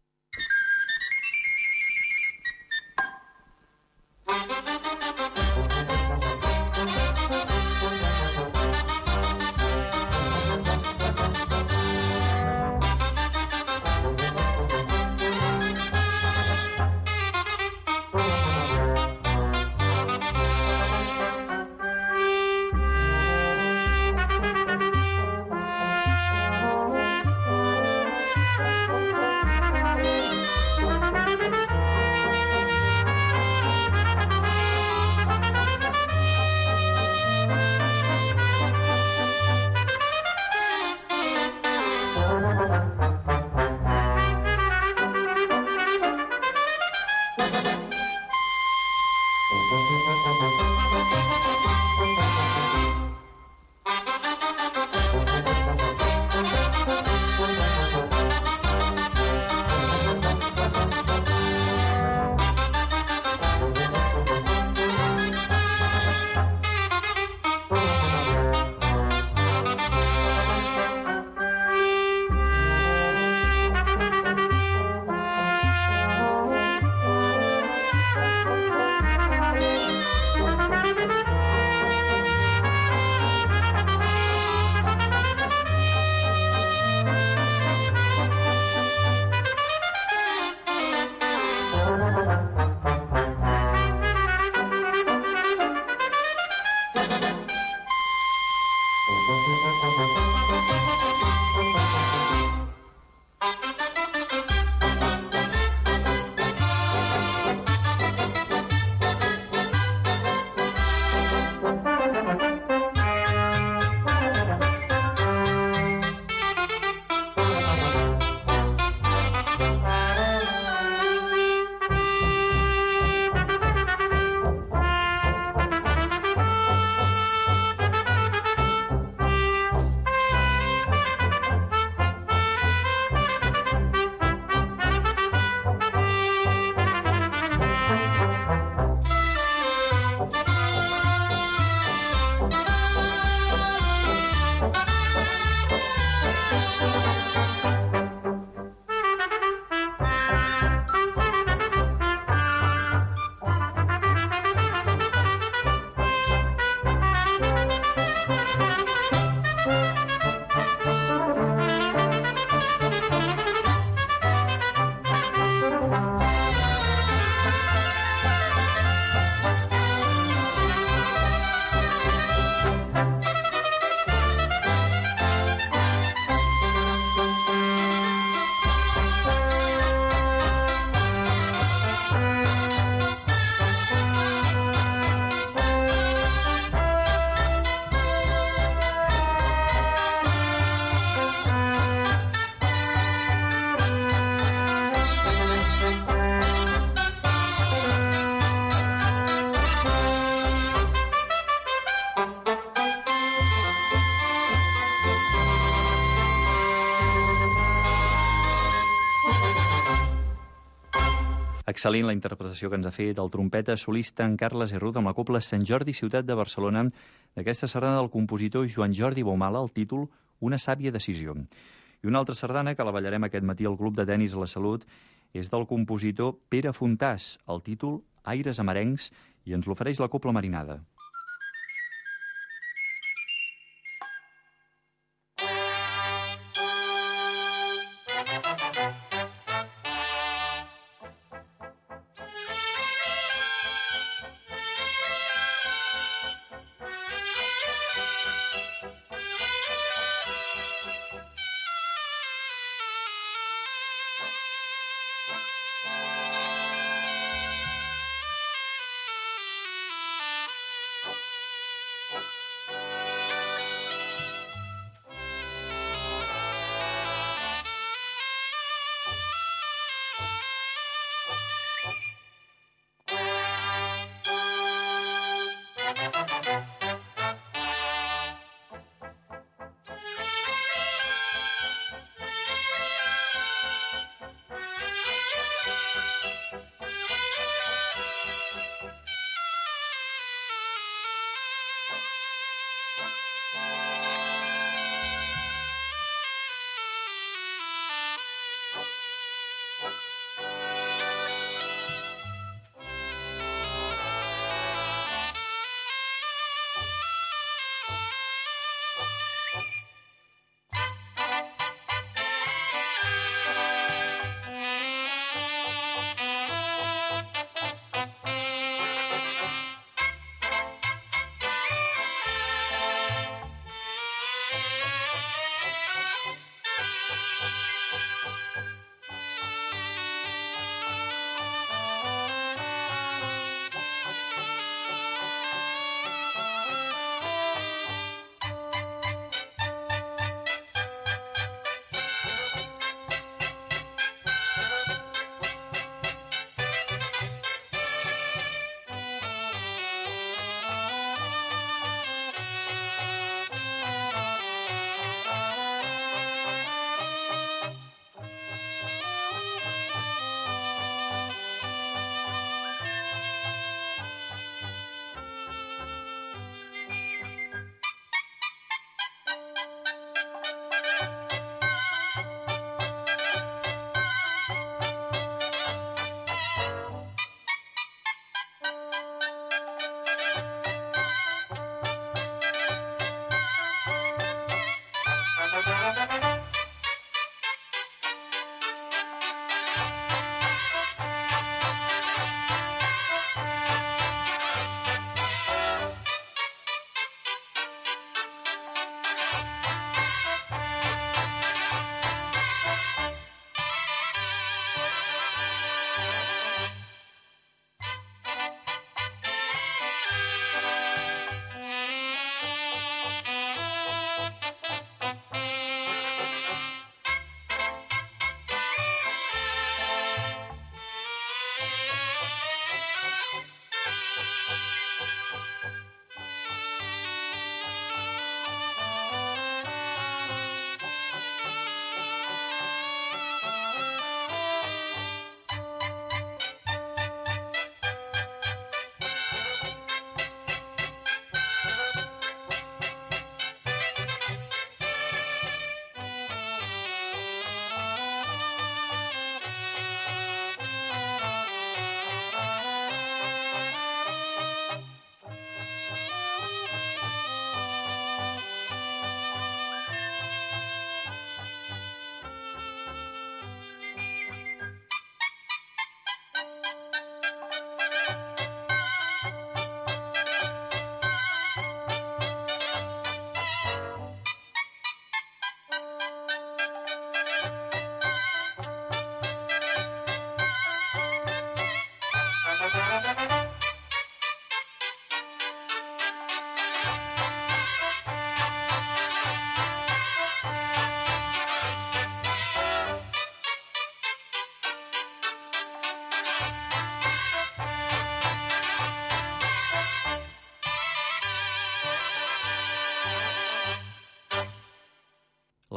Excel·lent la interpretació que ens ha fet el trompeta solista en Carles Herruz amb la Cobla Sant Jordi Ciutat de Barcelona d'aquesta sardana del compositor Joan Jordi Baumala, el títol Una sàvia decisió. I una altra sardana que la ballarem aquest matí al Club de Tenis La Salut és del compositor Pere Fontàs, el títol Aires amarencs, i ens l'ofereix la Cobla Marinada.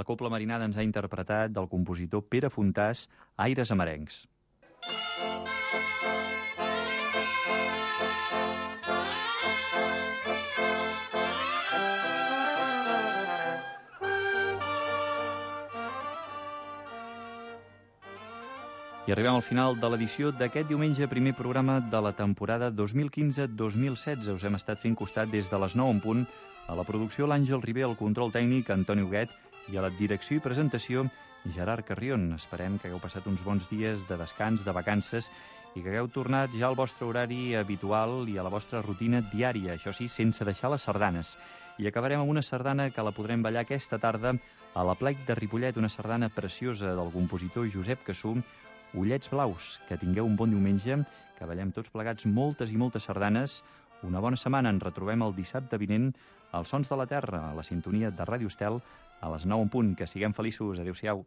La Cobla Marinada ens ha interpretat del compositor Pere Fontàs, Aires Amarencs. I arribem al final de l'edició d'aquest diumenge, primer programa de la temporada 2015-2016. Us hem estat fent costat des de les 9 en punt, a la producció l'Àngel Ribé, al control tècnic Antoni Huguet i a la direcció i presentació Gerard Carrion. Esperem que hagueu passat uns bons dies de descans, de vacances i que hagueu tornat ja al vostre horari habitual i a la vostra rutina diària, això sí, sense deixar les sardanes. I acabarem amb una sardana que la podrem ballar aquesta tarda a la Plec de Ripollet, una sardana preciosa del compositor Josep Cassú, Ullets Blaus. Que tingueu un bon diumenge, que ballem tots plegats moltes i moltes sardanes. Una bona setmana, ens retrobem el dissabte vinent als Sons de la Terra, a la sintonia de Ràdio Estel, a les 9 en punt. Que siguem feliços. Adéu-siau.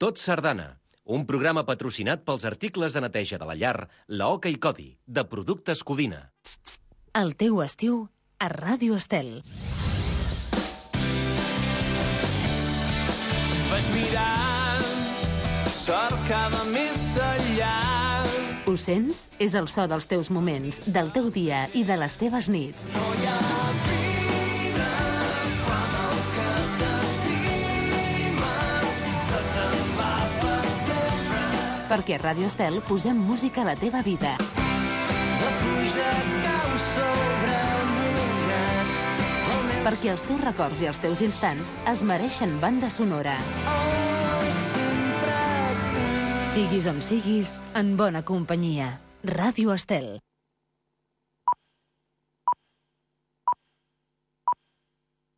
Tot Sardana, un programa patrocinat pels articles de neteja de la llar, la Oca i Codi, de Productes Codina. El teu estiu a Ràdio Estel. Vas mirant, cercava més enllà. Ho sents? És el so dels teus moments, del teu dia i de les teves nits. No hi ha vida quan el que t'estimes se te'n va per sempre. Perquè a Ràdio Estel posem música a la teva vida. La pluja cau sobre mullat. Perquè els teus records i els teus instants es mereixen banda sonora. Siguis on siguis, en bona companyia. Ràdio Estel.